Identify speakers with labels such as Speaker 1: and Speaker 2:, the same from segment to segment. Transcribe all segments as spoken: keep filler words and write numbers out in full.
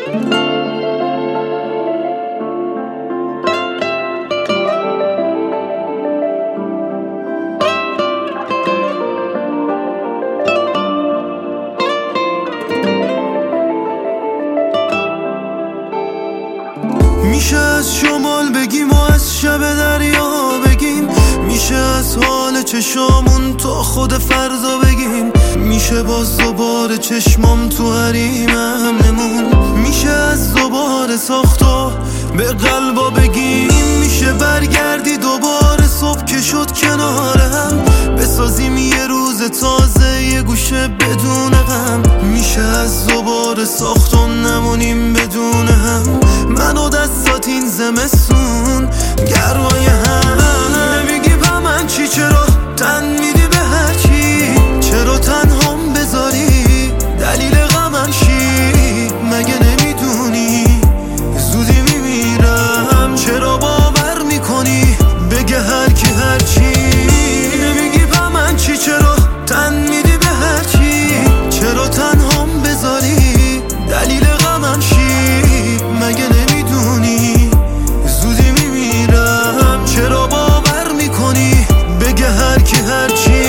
Speaker 1: میشه از شمال بگیم و از شب دریا بگیم، میشه از حال چشامون تا خود فردا بگیم، میشه باز دوباره چشمام تو حریمم نمون، میشه از دوباره ساختا به قلبا بگیم، میشه برگردی دوباره صبح که شد کنارم، بسازیم یه روز تازه یه گوشه بدون غم، میشه از دوباره ساختا نمونیم بدون هم، من و دستات این زمستون گرمای هم. نمیگی با من چی، چرا تن میدی به هرچی، چرا تنهام بذاری دلیل غمم شی، مگه نمیدونی زودی میمیرم، چرا باور میکنی بگه هر کی هرچی. نمیگی با من چی، چرا تن میدی به هرچی، چرا تنهام بذاری دلیل غمم شی، مگه نمیدونی زودی میمیرم، چرا باور میکنی بگه هر کی هرچی.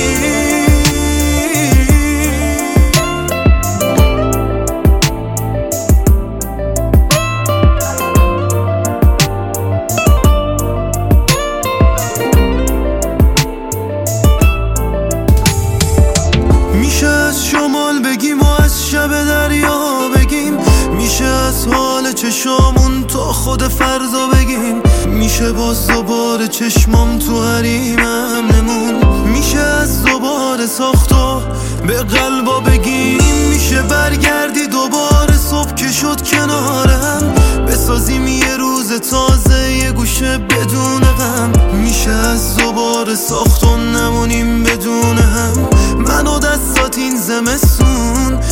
Speaker 1: میشه از شمال بگیم و از شب دریا بگیم، میشه از حال چشامون تا خود فردا بگیم، میشه باز دوباره چشمام تو حریمم نمون، میشه از دوباره ساختا به قلبا بگیم، میشه برگردی دوباره صبح که شد کنارم، بسازیم یه روز تازه یه گوشه بدون غم، میشه از دوباره ساختا نمونیم بدون هم، من و دستات این زمستون